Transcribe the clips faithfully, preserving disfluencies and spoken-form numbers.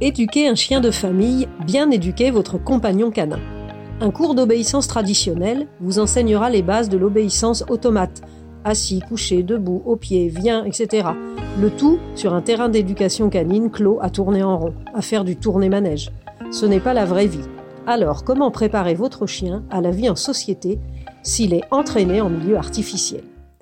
Éduquer un chien de famille, bien éduquer votre compagnon canin. Un cours d'obéissance traditionnelle vous enseignera les bases de l'obéissance automate, assis, couché, debout, au pied, viens, et cetera. Le tout sur un terrain d'éducation canine clos à tourner en rond, à faire du tourner-manège. Ce n'est pas la vraie vie. Alors, comment préparer votre chien à la vie en société s'il est entraîné en milieu artificiel ?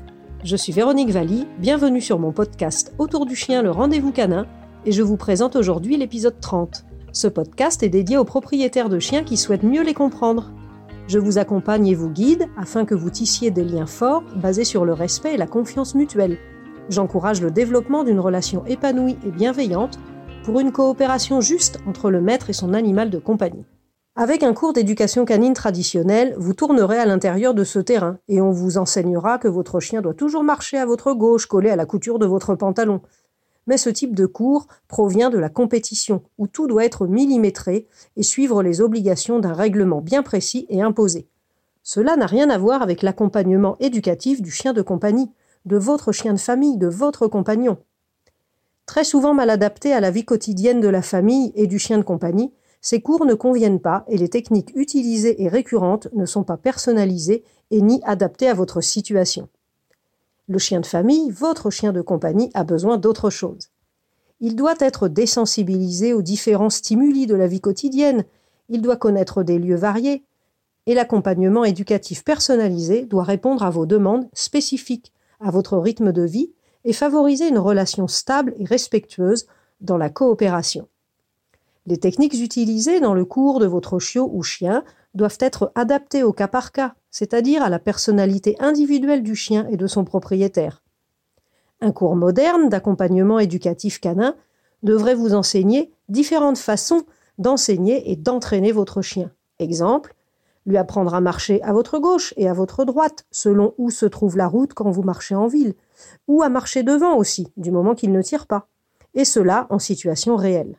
Je suis Véronique Valli, bienvenue sur mon podcast Autour du chien, le rendez-vous canin, et je vous présente aujourd'hui l'épisode trente. Ce podcast est dédié aux propriétaires de chiens qui souhaitent mieux les comprendre. Je vous accompagne et vous guide afin que vous tissiez des liens forts basés sur le respect et la confiance mutuelle. J'encourage le développement d'une relation épanouie et bienveillante pour une coopération juste entre le maître et son animal de compagnie. Avec un cours d'éducation canine traditionnel, vous tournerez à l'intérieur de ce terrain et on vous enseignera que votre chien doit toujours marcher à votre gauche, collé à la couture de votre pantalon. Mais ce type de cours provient de la compétition, où tout doit être millimétré et suivre les obligations d'un règlement bien précis et imposé. Cela n'a rien à voir avec l'accompagnement éducatif du chien de compagnie, de votre chien de famille, de votre compagnon. Très souvent mal adaptés à la vie quotidienne de la famille et du chien de compagnie, ces cours ne conviennent pas et les techniques utilisées et récurrentes ne sont pas personnalisées et ni adaptées à votre situation. Le chien de famille, votre chien de compagnie, a besoin d'autre chose. Il doit être désensibilisé aux différents stimuli de la vie quotidienne, il doit connaître des lieux variés, et l'accompagnement éducatif personnalisé doit répondre à vos demandes spécifiques, à votre rythme de vie, et favoriser une relation stable et respectueuse dans la coopération. Les techniques utilisées dans le cours de votre chiot ou chien doivent être adaptées au cas par cas, c'est-à-dire à la personnalité individuelle du chien et de son propriétaire. Un cours moderne d'accompagnement éducatif canin devrait vous enseigner différentes façons d'enseigner et d'entraîner votre chien. Exemple, lui apprendre à marcher à votre gauche et à votre droite, selon où se trouve la route quand vous marchez en ville, ou à marcher devant aussi, du moment qu'il ne tire pas, et cela en situation réelle.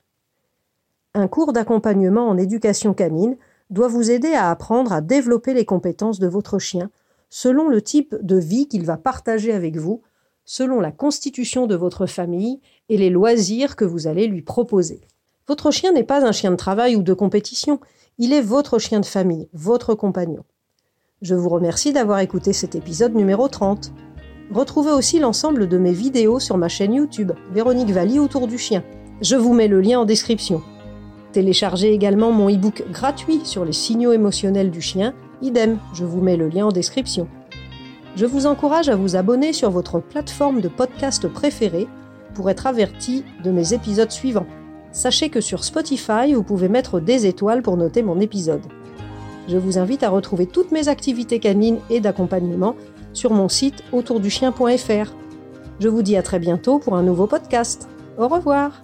Un cours d'accompagnement en éducation canine doit vous aider à apprendre à développer les compétences de votre chien selon le type de vie qu'il va partager avec vous, selon la constitution de votre famille et les loisirs que vous allez lui proposer. Votre chien n'est pas un chien de travail ou de compétition, il est votre chien de famille, votre compagnon. Je vous remercie d'avoir écouté cet épisode numéro trente. Retrouvez aussi l'ensemble de mes vidéos sur ma chaîne YouTube, Véronique Valli Autour du chien. Je vous mets le lien en description. Téléchargez également mon e-book gratuit sur les signaux émotionnels du chien, idem, je vous mets le lien en description. Je vous encourage à vous abonner sur votre plateforme de podcast préférée pour être averti de mes épisodes suivants. Sachez que sur Spotify, vous pouvez mettre des étoiles pour noter mon épisode. Je vous invite à retrouver toutes mes activités canines et d'accompagnement sur mon site autour du chien point f r. Je vous dis à très bientôt pour un nouveau podcast. Au revoir.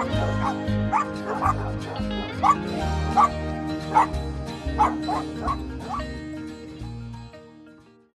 Thank you.